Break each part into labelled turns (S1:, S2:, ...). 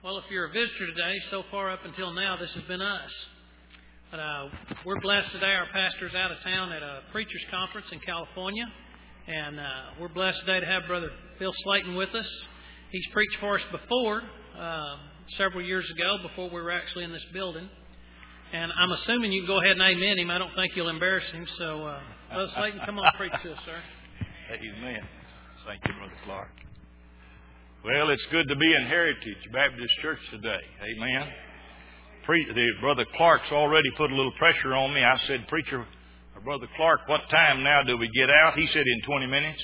S1: Well, if you're a visitor today, so far up until now, this has been us. But we're blessed today. Our pastor's out of town at a preacher's conference in California. And we're blessed today to have Brother Phil Slayton with us. He's preached for us before, several years ago, before we were actually in this building. And I'm assuming you can go ahead and amen him. I don't think you'll embarrass him. So, Brother Slayton, come on, preach to us, sir.
S2: Amen. Thank you, Brother Clark. Well, it's good to be in Heritage Baptist Church today. Amen. Brother Clark's already put a little pressure on me. I said, Preacher, Brother Clark, what time now do we get out? He said, in 20 minutes.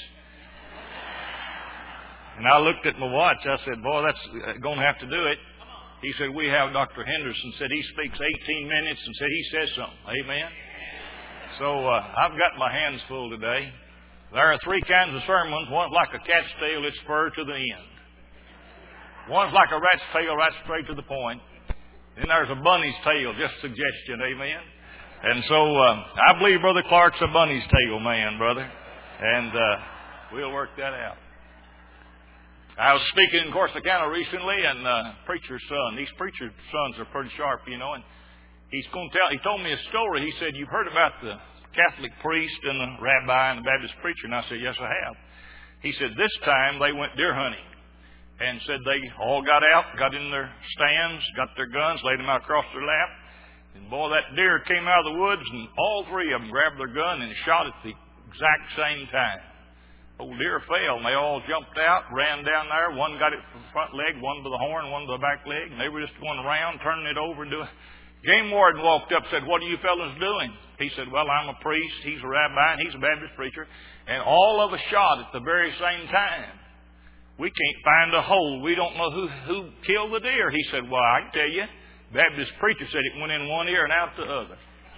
S2: And I looked at my watch. I said, boy, that's going to have to do it. He said, we have Dr. Henderson. Said he speaks 18 minutes and said he says something. Amen. So I've got my hands full today. There are three kinds of sermons. One's like a cat's tail, it's spur to the end. One's like a rat's tail, right straight to the point. Then there's a bunny's tail, just suggestion, amen. And so I believe Brother Clark's a bunny's tail man, brother. And we'll work that out. I was speaking in Corsicana recently, and preacher's son. These preacher's sons are pretty sharp, you know. And he told me a story. He said, you've heard about the Catholic priest and the rabbi and the Baptist preacher? And I said, yes, I have. He said, this time they went deer hunting. And said they all got out, got in their stands, got their guns, laid them out across their lap. And boy, that deer came out of the woods, and all three of them grabbed their gun and shot at the exact same time. Old deer fell, and they all jumped out, ran down there. One got it from the front leg, one to the horn, one to the back leg. And they were just going around, turning it over and doing. Game warden walked up and said, what are you fellas doing? He said, well, I'm a priest, he's a rabbi, and he's a Baptist preacher. And all of us shot at the very same time. We can't find a hole. We don't know who killed the deer. He said, well, I can tell you. Baptist preacher said it went in one ear and out the other.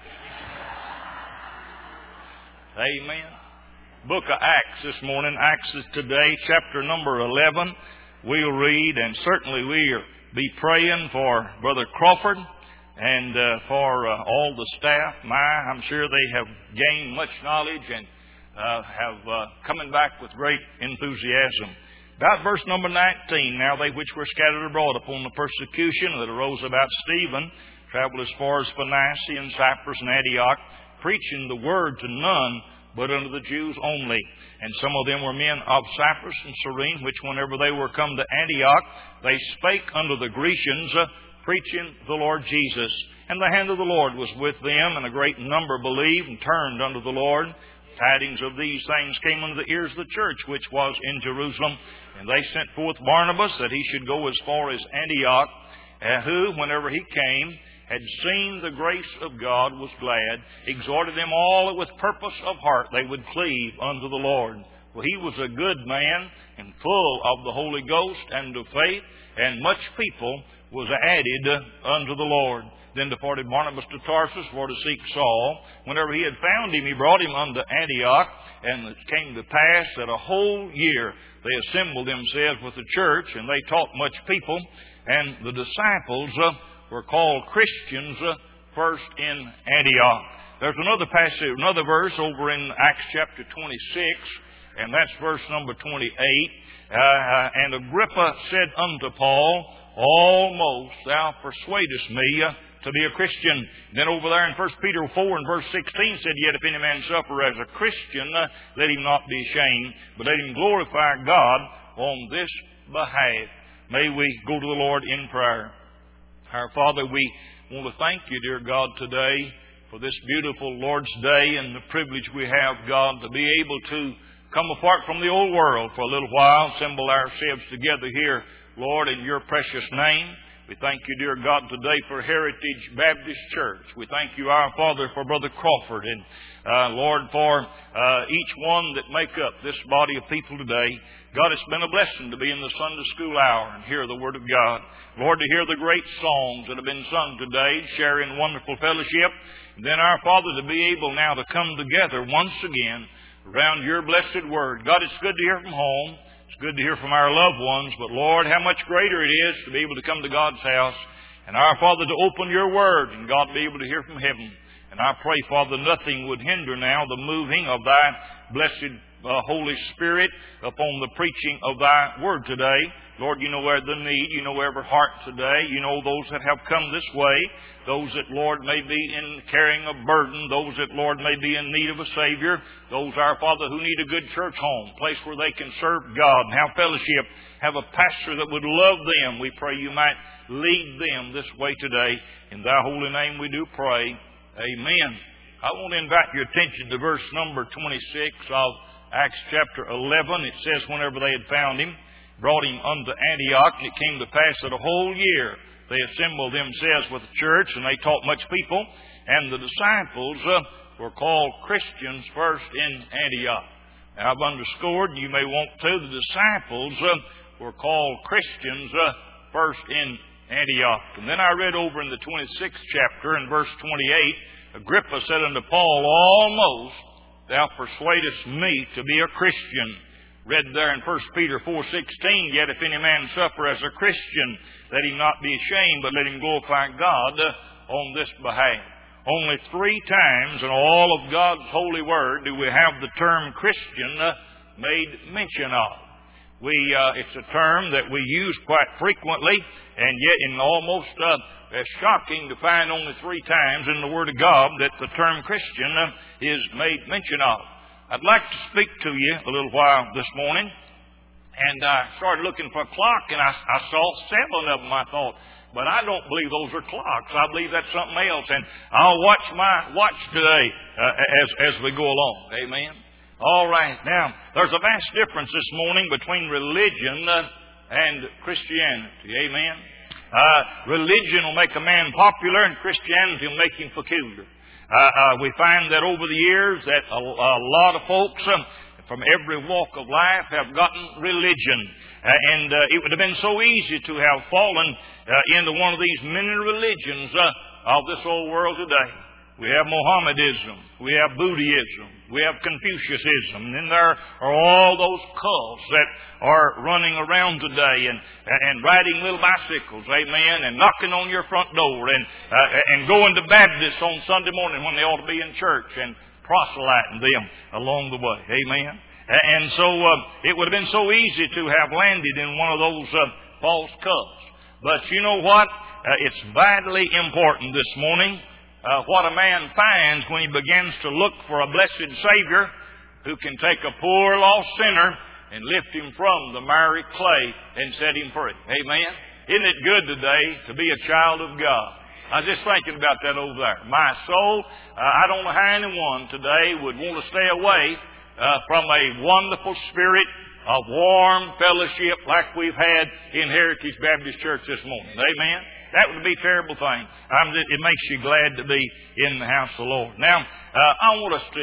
S2: Amen. Book of Acts this morning. Acts is today, chapter number 11. We'll read, and certainly we'll be praying for Brother Crawford and for all the staff. I'm sure they have gained much knowledge and have coming back with great enthusiasm. About verse number 19, now they which were scattered abroad upon the persecution that arose about Stephen, traveled as far as Phoenicia and Cyprus and Antioch, preaching the word to none, but unto the Jews only. And some of them were men of Cyprus and Cyrene, which whenever they were come to Antioch, they spake unto the Grecians, preaching the Lord Jesus. And the hand of the Lord was with them, and a great number believed and turned unto the Lord. Tidings of these things came unto the ears of the church which was in Jerusalem. And they sent forth Barnabas that he should go as far as Antioch, who, whenever he came, had seen the grace of God, was glad, exhorted them all that with purpose of heart they would cleave unto the Lord. For he was a good man, and full of the Holy Ghost and of faith, and much people was added unto the Lord. Then departed Barnabas to Tarsus for to seek Saul. Whenever he had found him, he brought him unto Antioch. And it came to pass that a whole year they assembled themselves with the church, and they taught much people. And the disciples were called Christians first in Antioch. There's another passage, another verse over in Acts chapter 26, and that's verse number 28. And Agrippa said unto Paul, almost thou persuadest me to be a Christian. Then over there in 1 Peter 4 and verse 16 said, yet if any man suffer as a Christian, let him not be ashamed, but let him glorify God on this behalf. May we go to the Lord in prayer. Our Father, we want to thank you, dear God, today for this beautiful Lord's Day and the privilege we have, God, to be able to come apart from the old world for a little while, assemble ourselves together here, Lord, in your precious name. We thank you, dear God, today for Heritage Baptist Church. We thank you, our Father, for Brother Crawford and, Lord, for each one that make up this body of people today. God, it's been a blessing to be in the Sunday school hour and hear the Word of God. Lord, to hear the great songs that have been sung today, share in wonderful fellowship. And then, our Father, to be able now to come together once again around your blessed Word. God, it's good to hear from home. It's good to hear from our loved ones, but Lord, how much greater it is to be able to come to God's house and our Father to open your word and God be able to hear from heaven. And I pray, Father, nothing would hinder now the moving of thy blessed Holy Spirit upon the preaching of thy word today. Lord, you know where the need. You know every heart today. You know those that have come this way. Those that, Lord, may be in carrying a burden. Those that, Lord, may be in need of a Savior. Those, our Father, who need a good church home, a place where they can serve God and have fellowship, have a pastor that would love them. We pray you might lead them this way today. In thy holy name we do pray. Amen. I want to invite your attention to verse number 26 of Acts chapter 11. It says, whenever they had found him, brought him unto Antioch, and it came to pass that a whole year they assembled themselves with the church, and they taught much people. And the disciples were called Christians first in Antioch. Now, I've underscored, and you may want to, the disciples were called Christians first in Antioch. And then I read over in the 26th chapter, in verse 28, Agrippa said unto Paul, almost thou persuadest me to be a Christian. Read there in 1 Peter 4:16, yet if any man suffer as a Christian, let him not be ashamed, but let him glorify God on this behalf. Only 3 times in all of God's holy word do we have the term Christian made mention of. It's a term that we use quite frequently, and yet in almost it's shocking to find only 3 times in the Word of God that the term Christian is made mention of. I'd like to speak to you a little while this morning, and I started looking for a clock, and I saw 7 of them. I thought, but I don't believe those are clocks. I believe that's something else, and I'll watch my watch today as we go along. Amen. All right. Now, there's a vast difference this morning between religion and Christianity. Amen. Religion will make a man popular, and Christianity will make him peculiar. We find that over the years that a lot of folks from every walk of life have gotten religion. And it would have been so easy to have fallen into one of these many religions of this old world today. We have Mohammedanism, we have Buddhism, we have Confucianism, and then there are all those cults that are running around today and riding little bicycles, amen, and knocking on your front door and going to Baptists on Sunday morning when they ought to be in church and proselyting them along the way, amen. And so it would have been so easy to have landed in one of those false cults. But you know what? It's vitally important this morning what a man finds when he begins to look for a blessed Savior who can take a poor lost sinner and lift him from the miry clay and set him free. Amen? Isn't it good today to be a child of God? I was just thinking about that over there. My soul, I don't know how anyone today would want to stay away from a wonderful spirit of warm fellowship like we've had in Heritage Baptist Church this morning. Amen? That would be a terrible thing. It makes you glad to be in the house of the Lord. Now, I want us to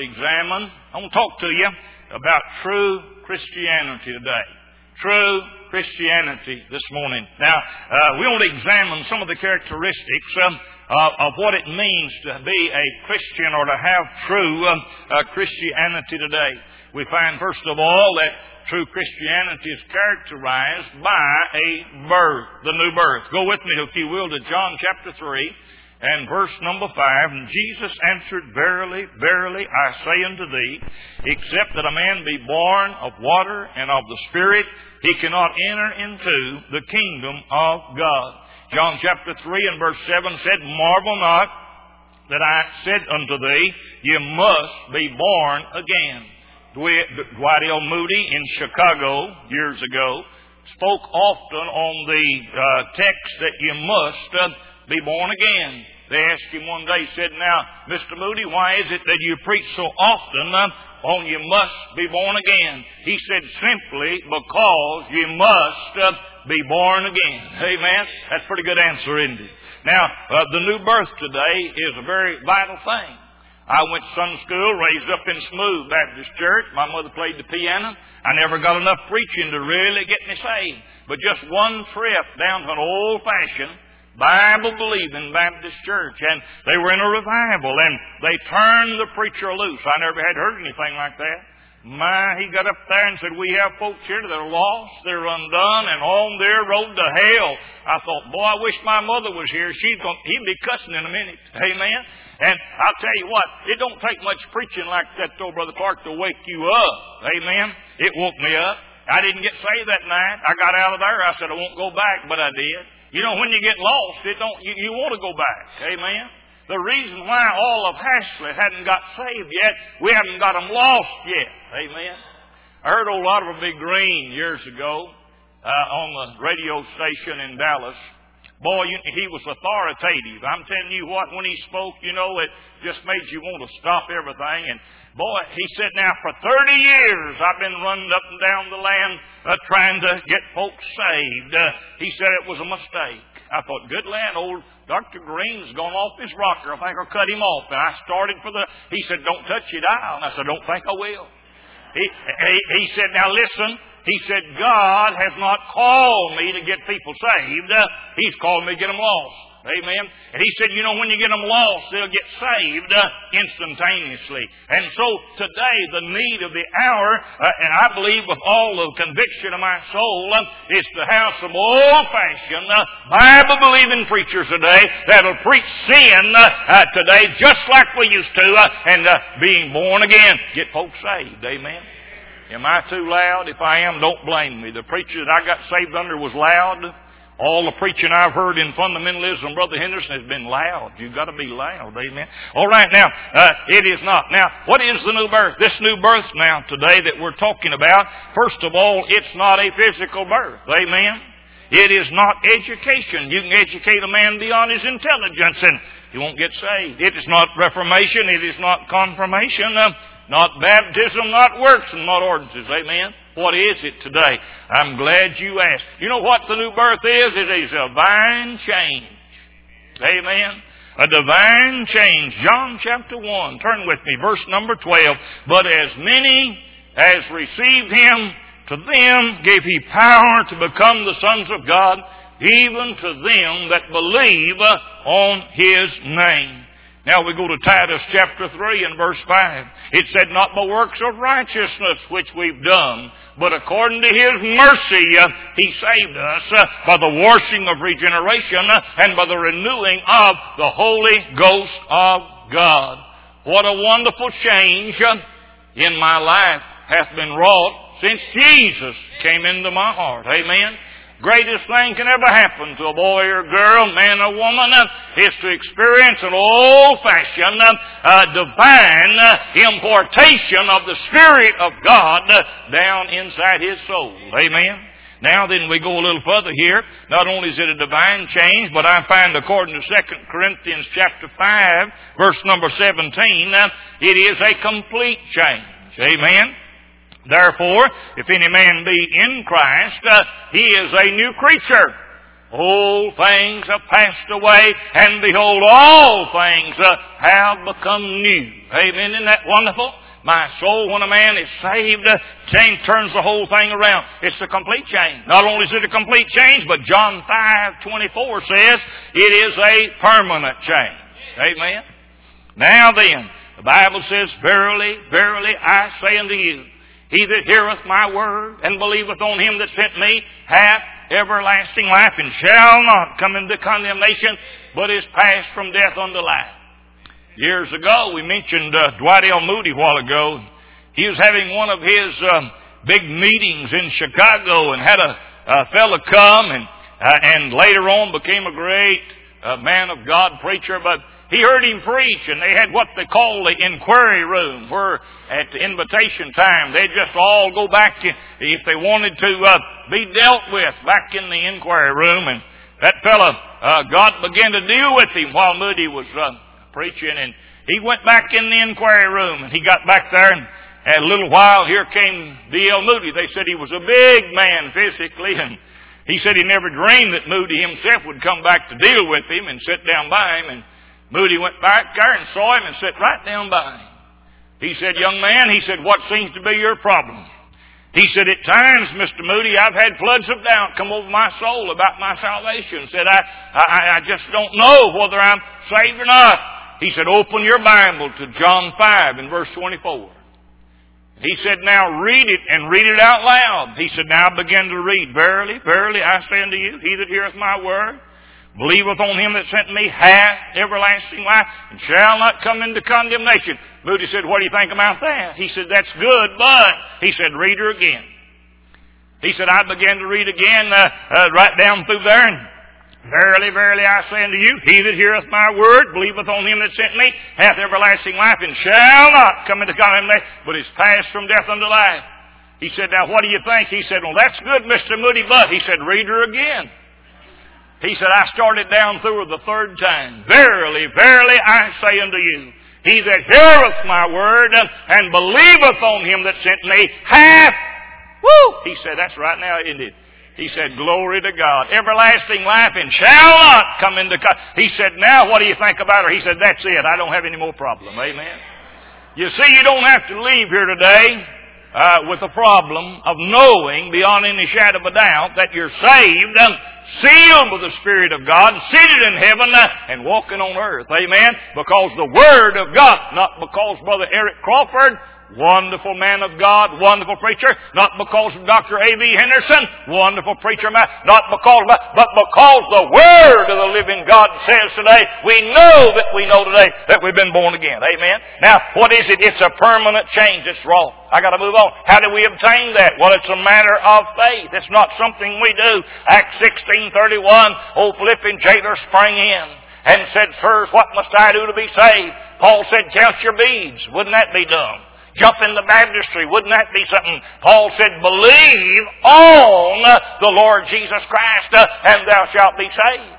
S2: I want to talk to you about true Christianity today. True Christianity this morning. Now, we want to examine some of the characteristics of what it means to be a Christian or to have true Christianity today. We find, first of all, that true Christianity is characterized by a birth, the new birth. Go with me, if you will, to John chapter 3 and verse number 5. And Jesus answered, Verily, verily, I say unto thee, except that a man be born of water and of the Spirit, he cannot enter into the kingdom of God. John chapter 3 and verse 7 said, Marvel not that I said unto thee, you must be born again. Dwight L. Moody in Chicago years ago spoke often on the text that you must be born again. They asked him one day, said, Now, Mr. Moody, why is it that you preach so often on you must be born again? He said, simply because you must be born again. Amen? That's a pretty good answer, isn't it? Now, the new birth today is a very vital thing. I went to Sunday school, raised up in Smooth Baptist Church. My mother played the piano. I never got enough preaching to really get me saved. But just one trip down to an old-fashioned, Bible-believing Baptist church. And they were in a revival, and they turned the preacher loose. I never had heard anything like that. He got up there and said, we have folks here that are lost, they're undone, and on their road to hell. I thought, boy, I wish my mother was here. He'd be cussing in a minute. Amen? And I'll tell you what, it don't take much preaching like that, though, Brother Clark, to wake you up. Amen? It woke me up. I didn't get saved that night. I got out of there. I said, I won't go back, but I did. You know, when you get lost, you want to go back. Amen. The reason why all of Hashley hadn't got saved yet, we haven't got them lost yet. Amen. I heard old Oliver B. Green years ago on the radio station in Dallas. Boy, he was authoritative. I'm telling you what, when he spoke, you know, it just made you want to stop everything. And boy, he said, now for 30 years I've been running up and down the land trying to get folks saved. He said it was a mistake. I thought, good land, old Dr. Green's gone off his rocker. I think I'll cut him off. And I started he said, don't touch your dial. And I said, don't think I will. He said, now listen. He said, God has not called me to get people saved. He's called me to get them lost. Amen. And he said, you know, when you get them lost, they'll get saved instantaneously. And so today, the need of the hour, and I believe with all the conviction of my soul, is to have some old-fashioned, Bible-believing preachers today that'll preach sin today just like we used to, and being born again. Get folks saved. Amen. Am I too loud? If I am, don't blame me. The preacher that I got saved under was loud. All the preaching I've heard in fundamentalism, Brother Henderson, has been loud. You've got to be loud. Amen. All right, now, it is not. Now, what is the new birth? This new birth now today that we're talking about, first of all, it's not a physical birth. Amen. It is not education. You can educate a man beyond his intelligence and he won't get saved. It is not reformation. It is not confirmation. Not baptism, not works, and not ordinances. Amen. What is it today? I'm glad you asked. You know what the new birth is? It is a divine change. Amen. A divine change. John chapter 1. Turn with me. Verse number 12. But as many as received Him, to them gave He power to become the sons of God, even to them that believe on His name. Now we go to Titus chapter 3 and verse 5. It said, not by works of righteousness which we've done, but according to His mercy He saved us by the washing of regeneration and by the renewing of the Holy Ghost of God. What a wonderful change in my life hath been wrought since Jesus came into my heart. Amen. Greatest thing can ever happen to a boy or girl, man or woman, is to experience an old-fashioned, divine importation of the Spirit of God down inside his soul. Amen. Now then we go a little further here. Not only is it a divine change, but I find according to 2 Corinthians chapter 5, verse number 17, it is a complete change. Amen. Therefore, if any man be in Christ, he is a new creature. Old things have passed away, and behold, all things have become new. Amen. Isn't that wonderful? My soul, when a man is saved, change turns the whole thing around. It's a complete change. Not only is it a complete change, but John 5:24 says it is a permanent change. Amen. Now then, the Bible says, verily, verily, I say unto you, he that heareth my word and believeth on Him that sent me hath everlasting life and shall not come into condemnation, but is passed from death unto life. Years ago, we mentioned Dwight L. Moody a while ago. He was having one of his big meetings in Chicago and had a fellow come and later on became a great man of God preacher, but he heard him preach, and they had what they call the inquiry room, where at the invitation time, they'd just all go back, if they wanted to be dealt with, back in the inquiry room. And that fellow, God began to deal with him while Moody was preaching, and he went back in the inquiry room, and he got back there, and a little while, here came D.L. Moody. They said he was a big man physically, and he said he never dreamed that Moody himself would come back to deal with him and sit down by him. And Moody went back there and saw him and sat right down by him. He said, young man, he said, what seems to be your problem? He said, at times, Mr. Moody, I've had floods of doubt come over my soul about my salvation. Said, I just don't know whether I'm saved or not. He said, open your Bible to John 5 and verse 24. He said, now read it and read it out loud. He said, now begin to read. Verily, verily, I say unto you, he that heareth my word, believeth on Him that sent me, hath everlasting life, and shall not come into condemnation. Moody said, what do you think about that? He said, that's good, but, he said, read her again. He said, I began to read again, right down through there, and verily, verily, I say unto you, he that heareth my word, believeth on him that sent me, hath everlasting life, and shall not come into condemnation, but is passed from death unto life. He said, now what do you think? He said, well, that's good, Mr. Moody, but he said, read her again. He said, I started down through her the third time. Verily, verily, I say unto you, he that heareth my word and believeth on him that sent me hath, he said, that's right now, isn't it? He said, glory to God, everlasting life, and shall not come into He said, now what do you think about her? He said, that's it. I don't have any more problem. Amen. You see, you don't have to leave here today with the problem of knowing beyond any shadow of a doubt that you're saved and sealed with the Spirit of God, seated in heaven and walking on earth. Amen. Because the Word of God, not because Brother Eric Crawford, wonderful man of God, wonderful preacher, not because of Dr. A.V. Henderson, wonderful preacher, not because, but because the Word of the living God says today, we know today that we've been born again. Amen. Now, what is it? It's a permanent change. It's wrong. I got to move on. How do we obtain that? Well, it's a matter of faith. It's not something we do. Acts 16:31, old Philippian jailer sprang in and said, sirs, what must I do to be saved? Paul said, count your beads. Wouldn't that be dumb? Jump in the baptistry. Wouldn't that be something? Paul said, believe on the Lord Jesus Christ, and thou shalt be saved.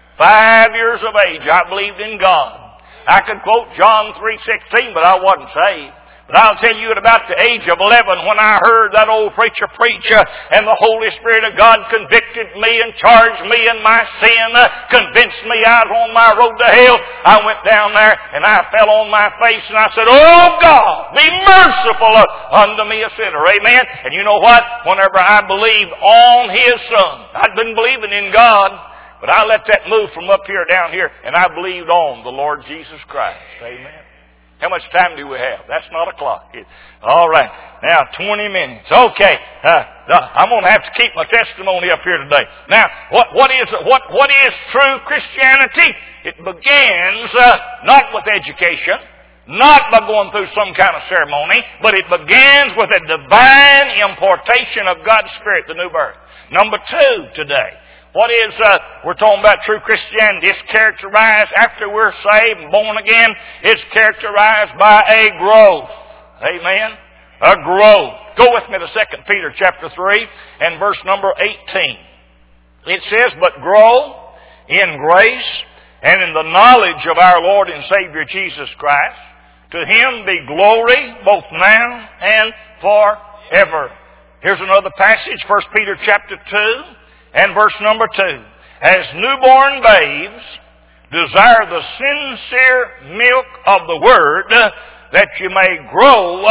S2: 5 years of age, I believed in God. I could quote John 3:16, but I wasn't saved. But I'll tell you at about the age of 11, when I heard that old preacher preach, and the Holy Spirit of God convicted me and charged me in my sin, convinced me I was on my road to hell, I went down there and I fell on my face and I said, oh God, be merciful unto me a sinner. Amen. And you know what? Whenever I believed on His Son, I'd been believing in God, but I let that move from up here down here, and I believed on the Lord Jesus Christ. Amen. How much time do we have? That's not a clock. All right. Now, 20 minutes. Okay. I'm going to have to keep my testimony up here today. Now, what is true Christianity? It begins not with education, not by going through some kind of ceremony, but it begins with a divine importation of God's Spirit, the new birth. Number 2 today. What is, we're talking about true Christianity. It's characterized, after we're saved and born again, it's characterized by a growth. Amen? A growth. Go with me to 2 Peter chapter 3 and verse number 18. It says, but grow in grace and in the knowledge of our Lord and Savior Jesus Christ. To Him be glory both now and forever. Here's another passage, 1 Peter chapter 2. And verse number 2, as newborn babes, desire the sincere milk of the Word, that you may grow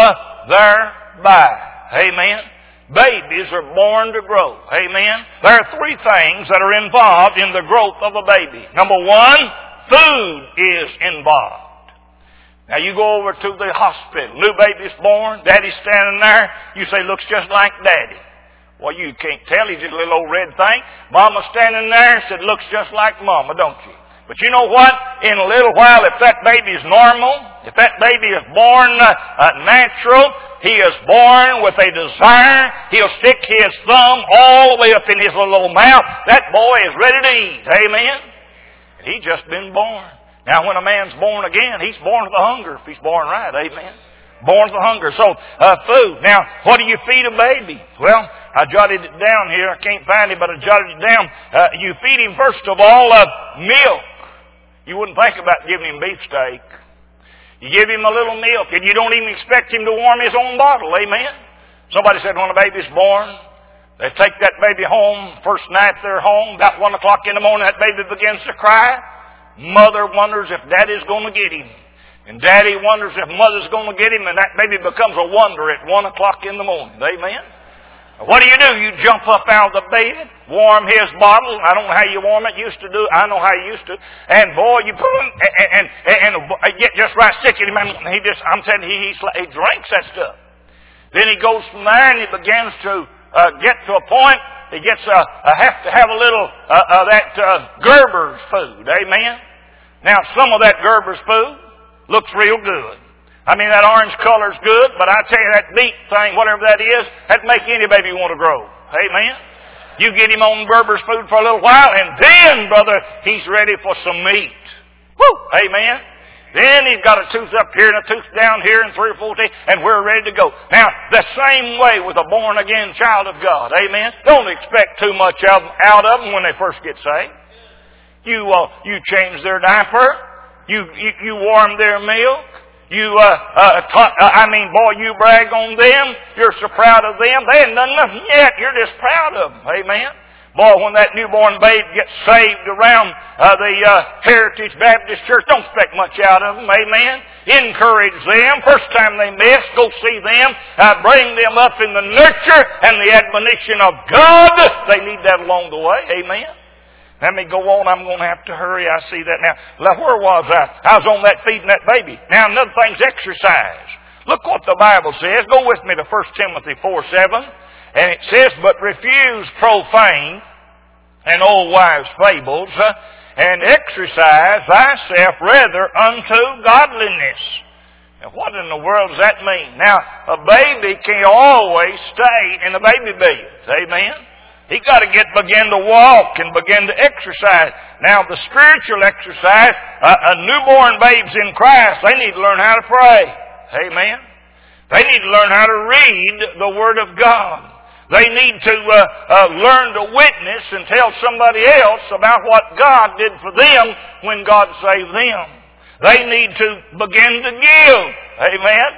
S2: thereby. Amen. Babies are born to grow. Amen. There are 3 things that are involved in the growth of a baby. Number 1, food is involved. Now you go over to the hospital, new baby's born, daddy's standing there, you say, looks just like daddy. Well, you can't tell. He's just a little old red thing. Mama's standing there, said, looks just like Mama, don't you? But you know what? In a little while, if that baby is normal, if that baby is born natural, he is born with a desire. He'll stick his thumb all the way up in his little old mouth. That boy is ready to eat. Amen? And he's just been born. Now, when a man's born again, he's born with a hunger if he's born right. Amen? Born with a hunger. So, food. Now, what do you feed a baby? Well, I jotted it down here. I can't find it, but I jotted it down. You feed him, first of all, milk. You wouldn't think about giving him beefsteak. You give him a little milk, and you don't even expect him to warm his own bottle. Amen? Somebody said when a baby's born, they take that baby home. First night they're home, about 1 o'clock in the morning, that baby begins to cry. Mother wonders if daddy's going to get him. And daddy wonders if mother's going to get him, and that baby becomes a wonder at 1 o'clock in the morning. Amen? What do? You jump up out of the bed, warm his bottle. I don't know how you warm it. Used to do. I know how you used to. And boy, you put him and get just right sick in him. And I'm telling you, he drinks that stuff. Then he goes from there and he begins to get to a point. He gets have to have a little that Gerber's food. Amen. Now, some of that Gerber's food looks real good. I mean, that orange color's good, but I tell you, that beet thing, whatever that is, that'd make any baby want to grow. Amen. You get him on Berber's food for a little while, and then, brother, he's ready for some meat. Woo! Amen. Then he's got a tooth up here and a tooth down here and 3 or 4 teeth, and we're ready to go. Now, the same way with a born-again child of God. Amen. Don't expect too much out of them when they first get saved. You change their diaper. You warm their milk. You brag on them. You're so proud of them. They haven't done nothing yet. You're just proud of them. Amen. Boy, when that newborn babe gets saved around the Heritage Baptist Church, don't expect much out of them. Amen. Encourage them. First time they miss, go see them. Bring them up in the nurture and the admonition of God. They need that along the way. Amen. Let me go on. I'm going to have to hurry. I see that now. Where was I? I was on that feeding that baby. Now, another thing's exercise. Look what the Bible says. Go with me to 1 Timothy 4:7. And it says, but refuse profane and old wives' fables, and exercise thyself rather unto godliness. Now, what in the world does that mean? Now, a baby can't always stay in the baby bed. Amen? He got to begin to walk and begin to exercise. Now, the spiritual exercise, newborn babes in Christ, they need to learn how to pray. Amen? They need to learn how to read the Word of God. They need to learn to witness and tell somebody else about what God did for them when God saved them. They need to begin to give. Amen?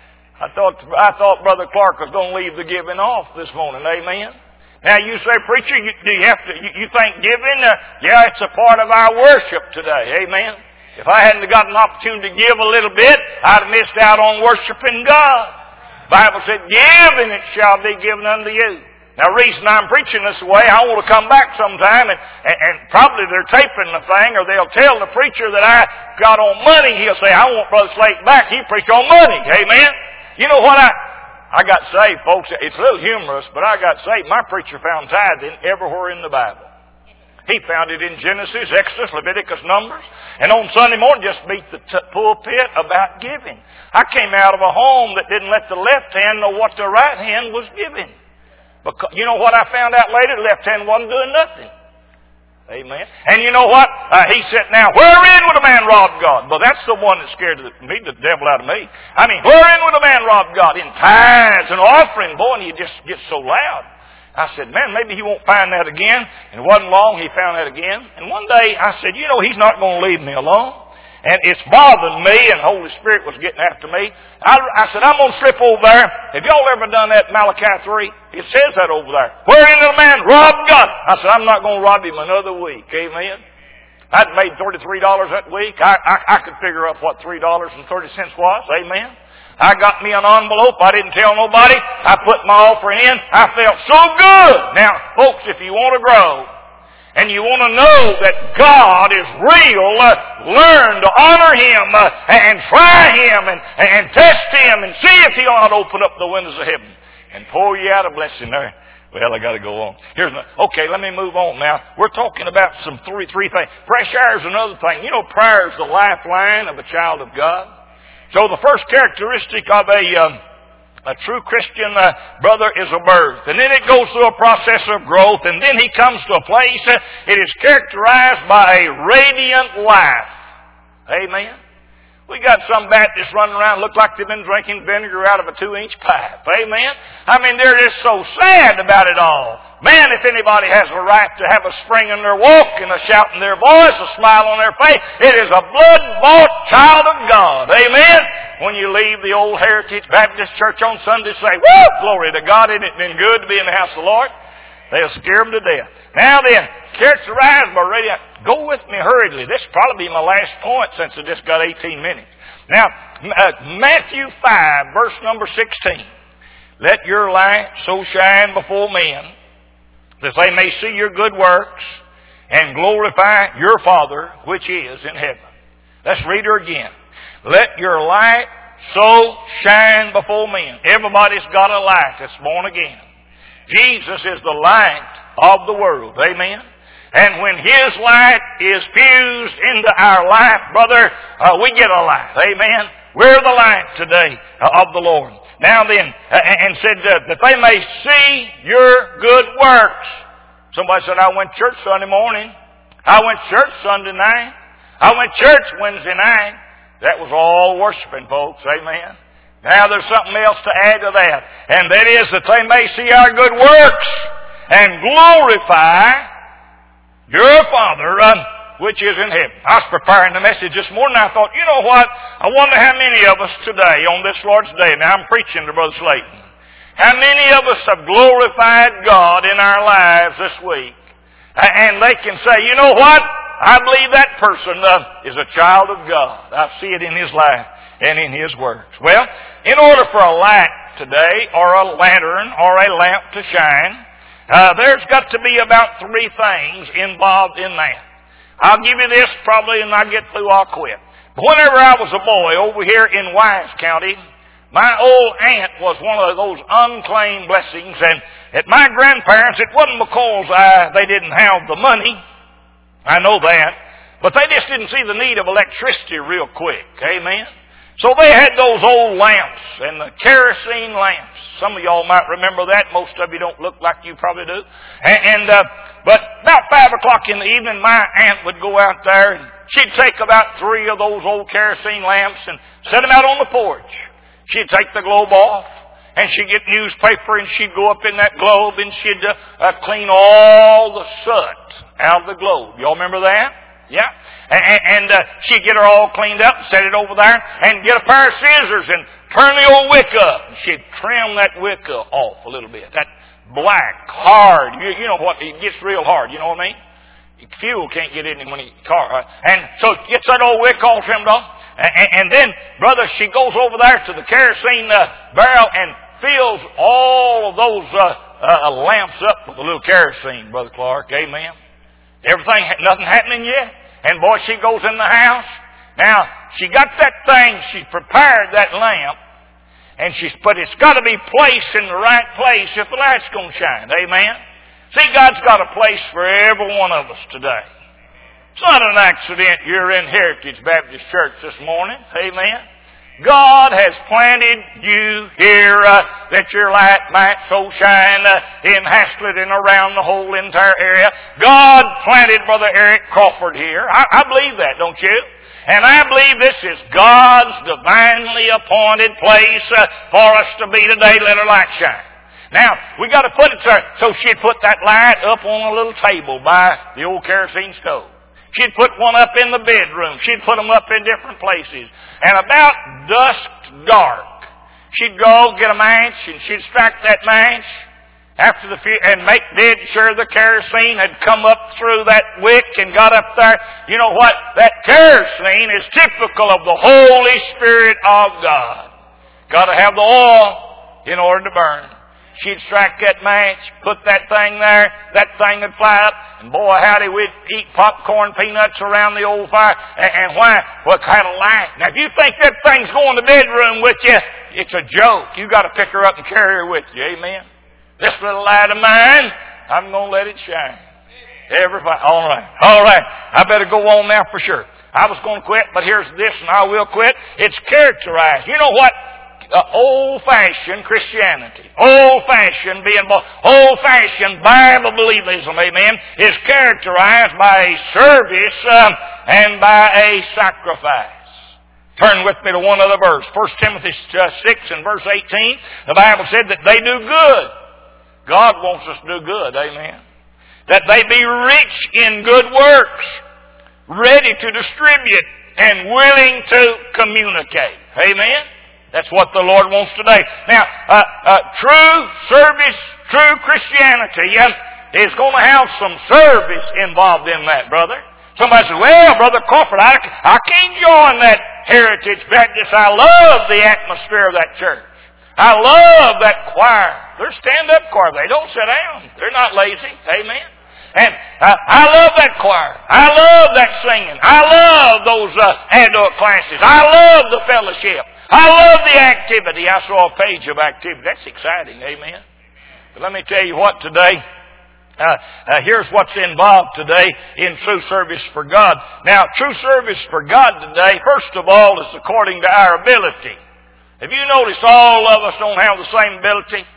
S2: I thought Brother Clark was going to leave the giving off this morning. Amen? Now you say, preacher, you think giving? Yeah, it's a part of our worship today. Amen? If I hadn't got an opportunity to give a little bit, I'd have missed out on worshiping God. The Bible said, give and it shall be given unto you. Now, the reason I'm preaching this way, I want to come back sometime and probably they're taping the thing, or they'll tell the preacher that I got on money. He'll say, I want Brother Slate back. He preached on money. Amen? You know what I got saved, folks. It's a little humorous, but I got saved. My preacher found tithing everywhere in the Bible. He found it in Genesis, Exodus, Leviticus, Numbers. And on Sunday morning, just beat the pulpit about giving. I came out of a home that didn't let the left hand know what the right hand was giving. Because, you know what I found out later? The left hand wasn't doing nothing. Amen. And you know what? He said, now, wherein would a man rob God? Well, that's the one that scared the devil out of me. I mean, wherein would a man rob God? In tithes and offering. Boy, and he just gets so loud. I said, man, maybe he won't find that again. And it wasn't long, he found that again. And one day I said, you know, he's not going to leave me alone. And it's bothering me, and the Holy Spirit was getting after me. I said, I'm going to slip over there. Have y'all ever done that, Malachi 3? It says that over there. Wherein a man robbed God. I said, I'm not going to rob him another week. Amen. I'd made $33 that week. I could figure out what $3.30 was. Amen. I got me an envelope. I didn't tell nobody. I put my offering in. I felt so good. Now, folks, if you want to grow and you want to know that God is real, learn to honor Him and try Him and test Him and see if He'll not open up the windows of heaven and pour you out a blessing there. Well, I got to go on. Okay, let me move on now. We're talking about some three things. Fresh air is another thing. You know, prayer is the lifeline of a child of God. So the first characteristic of a true Christian brother is a birth. And then it goes through a process of growth. And then he comes to a place, it is characterized by a radiant life. Amen. We got some Baptists running around look like they've been drinking vinegar out of a 2-inch pipe. Amen. I mean, they're just so sad about it all. Man, if anybody has a right to have a spring in their walk and a shout in their voice, a smile on their face, it is a blood-bought child of God. Amen. When you leave the old Heritage Baptist Church on Sunday, say, woo, glory to God, isn't it been good to be in the house of the Lord? They'll scare them to death. Now then, characterized by radiant. Go with me hurriedly. This will probably be my last point since I just got 18 minutes. Now, Matthew 5, verse number 16. Let your light so shine before men that they may see your good works and glorify your Father which is in heaven. Let's read her again. Let your light so shine before men. Everybody's got a light that's born again. Jesus is the light of the world. Amen. And when His light is fused into our life, brother, we get a light. Amen. We're the light today of the Lord. Now then, and said that they may see your good works. Somebody said, I went to church Sunday morning. I went to church Sunday night. I went to church Wednesday night. That was all worshiping, folks. Amen. Now there's something else to add to that. And that is that they may see our good works and glorify your Father which is in heaven. I was preparing the message this morning. I thought, you know what? I wonder how many of us today on this Lord's Day, now I'm preaching to Brother Slayton, how many of us have glorified God in our lives this week? And they can say, you know what? I believe that person is a child of God. I see it in his life and in his works. Well, in order for a light today, or a lantern, or a lamp to shine, there's got to be about 3 things involved in that. I'll give you this probably, and I get through, I'll quit. But whenever I was a boy over here in Wise County, my old aunt was one of those unclaimed blessings, and at my grandparents, it wasn't because they didn't have the money. I know that. But they just didn't see the need of electricity real quick. Amen? So they had those old lamps and the kerosene lamps. Some of y'all might remember that. Most of you don't look like you probably do. But about 5 o'clock in the evening, my aunt would go out there and she'd take about 3 of those old kerosene lamps and set them out on the porch. She'd take the globe off and she'd get newspaper and she'd go up in that globe and she'd clean all the soot out of the globe. Y'all remember that? Yeah. And she'd get her all cleaned up, set it over there, and get a pair of scissors and turn the old wick up. And she'd trim that wick off a little bit. That black, hard, you know what, it gets real hard, you know what I mean? Fuel can't get in it when it's car. And so gets that old wick all trimmed off. And then, brother, she goes over there to the kerosene barrel and fills all of those lamps up with a little kerosene, Brother Clark. Amen. Everything, nothing happening yet. And boy, she goes in the house. Now, she got that thing, she prepared that lamp, but it's got to be placed in the right place if the light's going to shine. Amen? See, God's got a place for every one of us today. It's not an accident you're in Heritage Baptist Church this morning. Amen? God has planted you here that your light might so shine in Haslett and around the whole entire area. God planted Brother Eric Crawford here. I believe that, don't you? And I believe this is God's divinely appointed place for us to be today. Let our light shine. Now, we got to put it there. So she'd put that light up on a little table by the old kerosene stove. She'd put one up in the bedroom. She'd put them up in different places. And about dusk dark, she'd go get a match and she'd strike that match and make dead sure the kerosene had come up through that wick and got up there. You know what? That kerosene is typical of the Holy Spirit of God. Got to have the oil in order to burn. She'd strike that match, put that thing there, that thing would fly up, and boy howdy, we'd eat popcorn peanuts around the old fire. And why? What kind of light? Now if you think that thing's going to the bedroom with you, it's a joke. You got to pick her up and carry her with you. Amen? This little light of mine, I'm going to let it shine. Everybody, all right. I better go on now for sure. I was going to quit, but here's this, and I will quit. It's characterized. You know what? Old-fashioned Christianity, old-fashioned Bible believism, amen, is characterized by a service and by a sacrifice. Turn with me to one other verse. 1 Timothy 6 and verse 18. The Bible said that they do good. God wants us to do good, amen. That they be rich in good works, ready to distribute, and willing to communicate. Amen? That's what the Lord wants today. Now, true service, true Christianity is going to have some service involved in that, brother. Somebody says, well, Brother Crawford, I can't join that Heritage Baptist. I love the atmosphere of that church. I love that choir. They're stand-up choir. They don't sit down. They're not lazy. Amen. And I love that choir. I love that singing. I love those adult classes. I love the fellowship. I love the activity. I saw a page of activity. That's exciting. Amen. But let me tell you what today. Here's what's involved today in true service for God. Now, true service for God today, first of all, is according to our ability. Have you noticed all of us don't have the same ability?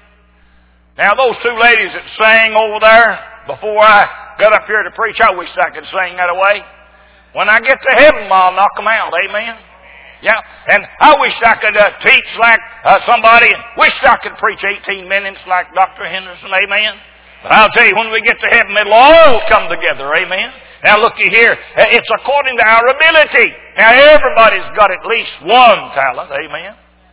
S2: Now, those two ladies that sang over there before I got up here to preach, I wish I could sing that away. When I get to heaven, I'll knock them out. Amen? Yeah. And I wish I could teach like somebody, and wish I could preach 18 minutes like Dr. Henderson. Amen? But I'll tell you, when we get to heaven, it'll all come together. Amen? Now, looky here. It's according to our ability. Now, everybody's got at least one talent. Amen?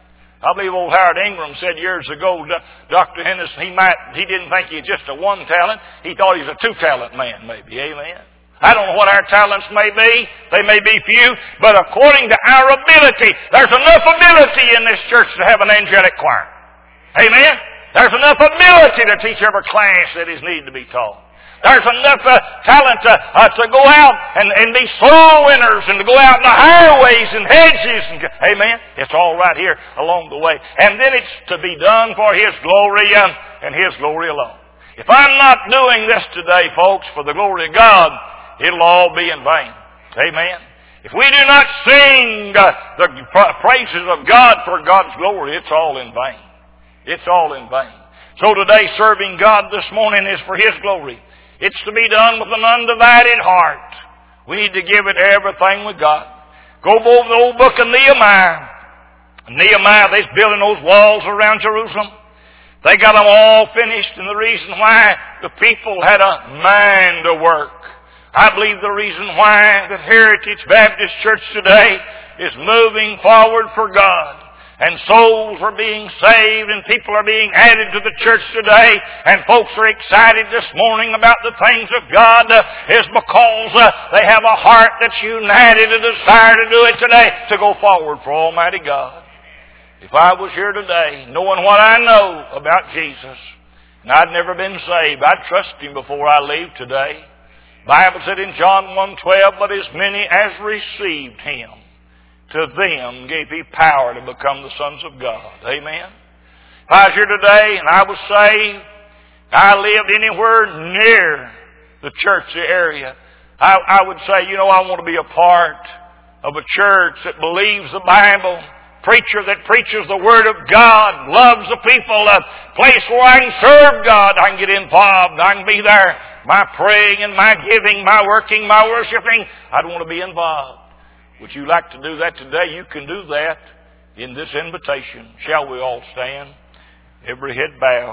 S2: I believe old Howard Ingram said years ago, Dr. Henderson, he didn't think he was just a one talent. He thought he was a two-talent man, maybe. Amen? I don't know what our talents may be. They may be few. But according to our ability, there's enough ability in this church to have an angelic choir. Amen? There's enough ability to teach every class that is needed to be taught. There's enough talent to go out and be soul winners and to go out in the highways and hedges. Amen? It's all right here along the way. And then it's to be done for His glory and His glory alone. If I'm not doing this today, folks, for the glory of God, it'll all be in vain. Amen? If we do not sing the praises of God for God's glory, it's all in vain. It's all in vain. So today, serving God this morning is for His glory. It's to be done with an undivided heart. We need to give it everything we got. Go over the old book of Nehemiah. Nehemiah, they're building those walls around Jerusalem. They got them all finished, and the reason why the people had a mind to work. I believe the reason why the Heritage Baptist Church today is moving forward for God. And souls are being saved and people are being added to the church today. And folks are excited this morning about the things of God is because they have a heart that's united, a desire to do it today, to go forward for Almighty God. If I was here today knowing what I know about Jesus, and I'd never been saved, I'd trust Him before I leave today. The Bible said in John 1:12, but as many as received Him, to them gave He power to become the sons of God. Amen? If I was here today and I was saved, I lived anywhere near the church area, I would say, I want to be a part of a church that believes the Bible, preacher that preaches the Word of God, loves the people, a place where I can serve God, I can get involved, I can be there, my praying and my giving, my working, my worshiping, I'd want to be involved. Would you like to do that today? You can do that in this invitation. Shall we all stand? Every head bowed.